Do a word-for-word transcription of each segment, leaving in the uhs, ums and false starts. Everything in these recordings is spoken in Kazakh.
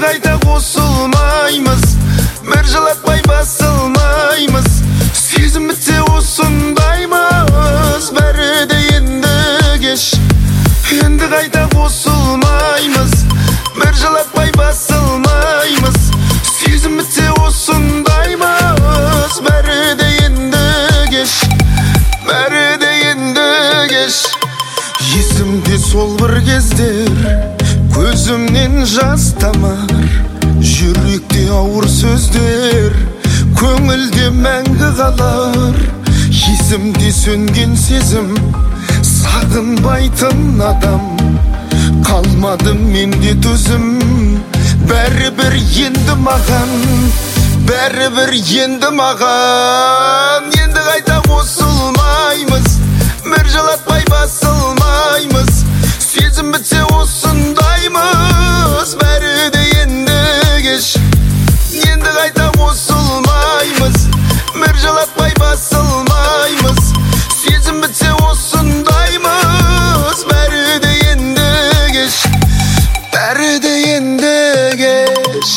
қайта қосылмаймыз, бір жылатпай басылмаймыз. Сезім бітсе осындаймыз, бәрі де енді кеш. Енді қайта қосылмаймыз, бір жылатпай басылмаймыз. Сезім бітсе осындаймыз, бәрі де енді кеш, бәрі де енді кеш. Есімде сол бір кездер, көзімнен жас тамар, жүректе ауыр сөздер, көңілде мәңгі қалар. Есімде сөнген сезім, сағынбайтын адам, қалмады менде төзім. Бәрібір енді маған, бәрібір енді маған. Енді қайта қосылмаймыз, бір жылатпай басылмаймыз. Сезім бітсе осындаймыз, бәрі де енді кеш. Енді қайта қосылмаймыз, бір жылатпай басылмаймыз. Сезім бітсе осындаймыз, бәрі де енді кеш, бәрі де енді кеш.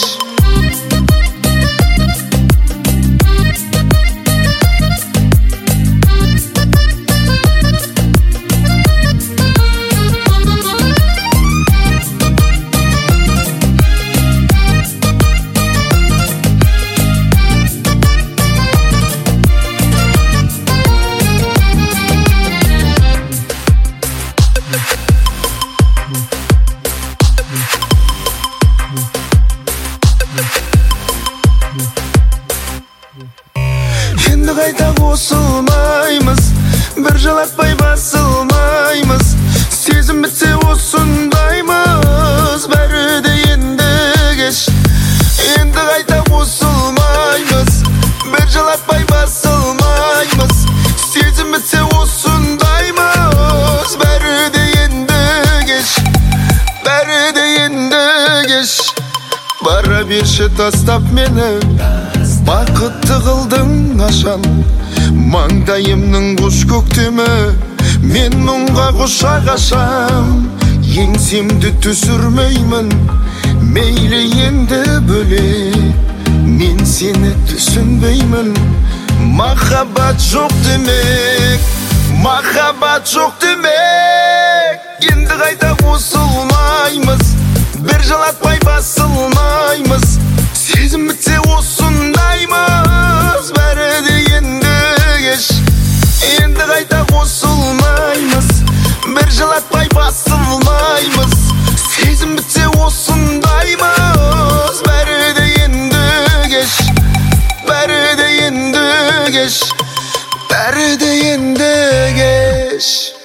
Енді қайта қосылмаймыз, бір жылатпай басылмаймыз. Сезім бітсе осындаймыз, бәрі де енді кеш. Енді қайта қосылмаймыз, бір жылатпай басылмаймыз. Сезім бітсе осындаймыз, бәрі де енді кеш, бәрі де енді кеш. Бара берші тастап мені, бақытты қылдың ашан. Маңдайымның құш көктемі, мен мұңға құшақ ашам. Еңсемді түсірмеймін, мейлі енді бөлек, мен сені түсінбеймін. Махаббат жоқ демек, махаббат жоқ демек. Енді қайта қосылмаймыз, бір жылатпай басылмаймыз. Сезім бітсе осындаймыз, бәрі де енді кеш. Енді қайта қосылмаймыз, бір жылатпай басылмаймыз. Сезім бітсе осындаймыз, бәрі де енді кеш, бәрі де енді кеш, бәрі де енді кеш.